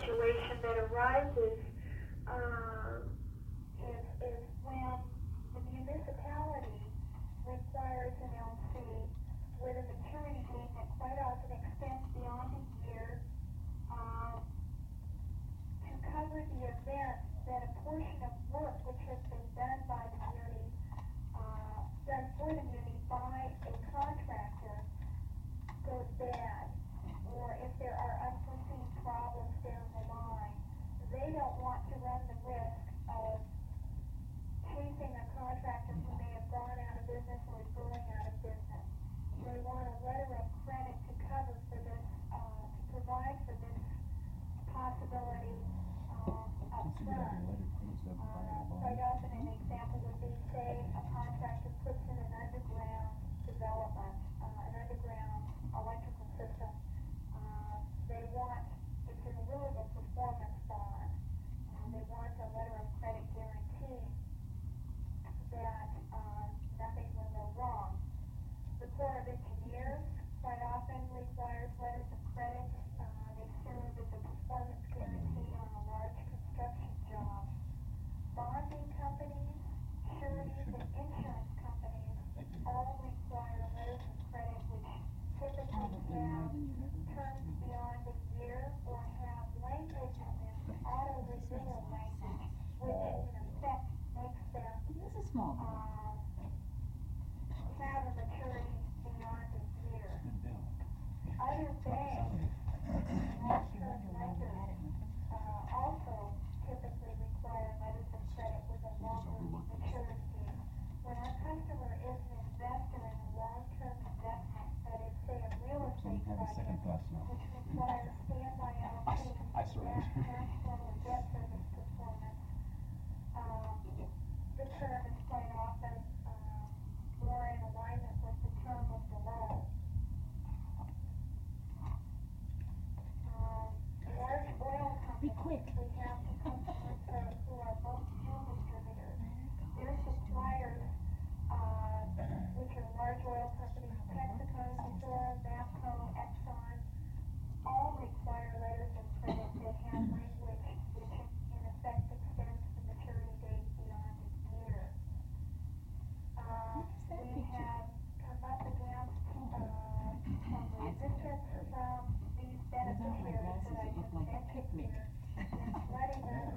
situation that arises is when the municipality requires an LC with a maturity date that quite often extends beyond a year to cover the event that a portion of work which has been done by the muni, done for the muni by a contractor goes bad, or if there are unforeseen problems down the line. They don't want to run the risk of chasing a contractor who may have gone out of business or is going out of business. They want a letter of credit to cover for this, to provide for this possibility up front. Quite often an example would be, say, a contractor puts in an underground development, an underground electrical system. They want, it's in lieu of a performance bond. They want a letter of credit guarantee that nothing will go wrong. The Corps of Engineers quite often requires letters of credit. They serve as a performance guarantee on a large construction job. Bonding companies, sureties, and insurance companies all require letters of credit which typically have terms beyond a year or have language in them, auto renewal language, which in effect makes them This is small. have a maturity beyond a year. Other banks, long-term lenders, also typically require letters of credit with a longer maturity. When our customer is an investor in a long-term investment, that is, say, a real estate project, which requires standby allocation cash flow or debt service performance, the term is quite often more in alignment with the term of the loan. Large oil companies, we have the customers who are both fuel distributors. Their suppliers, which are large oil companies, Texaco, Shell, Napco, Exxon, all require letters of credit that have language which in effect extends the maturity date beyond a year. We have come up against some resistance from these beneficiaries that I just mentioned here, that's letting us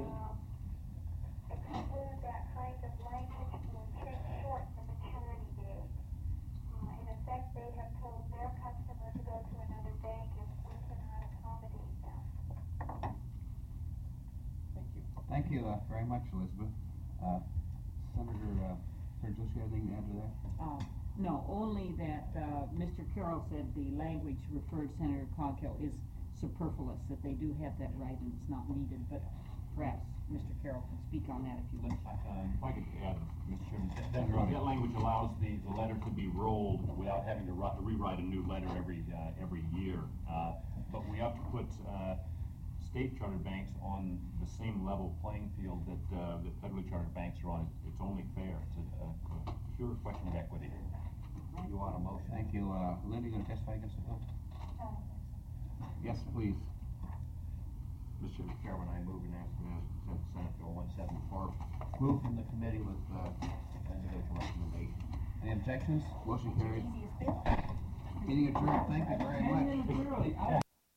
exclude that kind of language or shorten the maturity date. In effect, they have told their customer to go to another bank if we cannot accommodate them. Thank you very much, Elizabeth. Senator Burgess, you have anything to add to that? No, only that Mr. Carroll said the language referred to Senator Coghill is superfluous, that they do have that right and it's not needed, but perhaps Mr. Carroll can speak on that if you wish. If I could add, Mr. Chairman, that language allows the letter to be rolled without having to rewrite a new letter every year. But we have to put state chartered banks on the same level playing field that federally chartered banks are on. It's only fair. It's a pure question of equity. You want a motion? Thank you. Linda, you going to testify against the bill? Yes, please. Mr. Chairman, I move and ask to send Senate Bill 174. Moved from the committee with individual recommendation. Any objections? Motion carried. Meeting adjourned. Thank you very much.